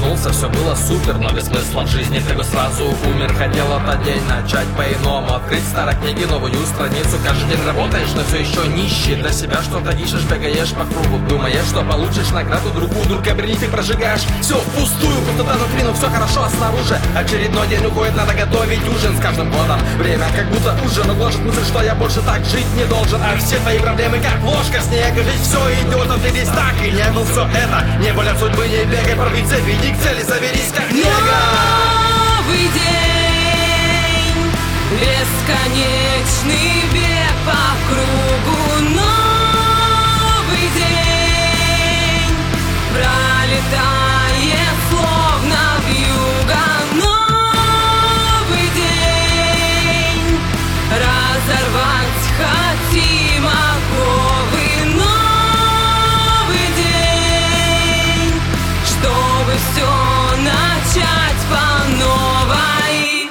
проснулся, все было супер, но без смысла в жизни ты бы сразу умер. Хотел этот день начать по-иному, открыть старой книги новую страницу. Каждый день работаешь, но все еще нищий. Для себя что-то ищешь, бегаешь по кругу, думаешь, что получишь награду другую. Дурка брели, ты прожигаешь все впустую. Пустота внутри, но все хорошо, а снаружи очередной день уходит, надо готовить ужин. С каждым годом время как будто ужин, но гложет мысль, что я больше так жить не должен. А все твои проблемы как ложка снега, ведь все идет, а ты весь так и не был. Все это не воля судьбы, не бегай, порви цепи, иди к цели, заберись как снега. Новый день, бесконечный бег по кругу. Новый день пролетает словно вьюга. Новый день разорвать хотим оковы. Новый день, чтобы все начать по новой.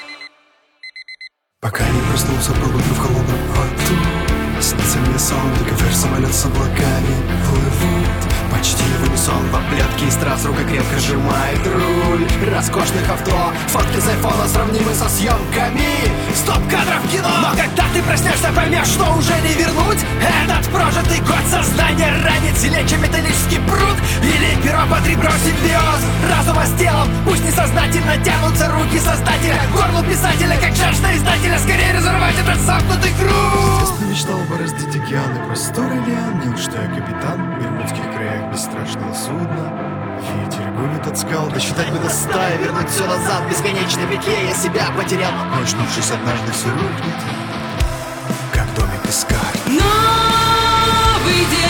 Пока не проснулся, пробуду в холодном поту. Снится мне сон, договор самолет с облаками плывут. Почти в унисон, в облетке и страз, рука крепко сжимает руль роскошных авто, фотки с айфона сравнимы со съемками стоп кадров кино. Но когда ты проснешься, поймешь, что уже не вернуть этот прожитый год. Сознание ранит сильнее, чем металлический пруд или перо под ребро. Симбиоз разума с телом, пусть несознательно тянутся руки создателя к горлу писателя, как жажда издателя. Скорее разорвать этот замкнутый круг. Детство мечтал бороздить океаны, просторы лиан. Неужто я капитан в бермудских краях бесстрашного судна? Ветер гонит от скал, досчитать бы до 100 и вернуть все назад. В бесконечной петле я себя потерял, но очнувшись однажды все рухнет, как домик из карт. Новый день.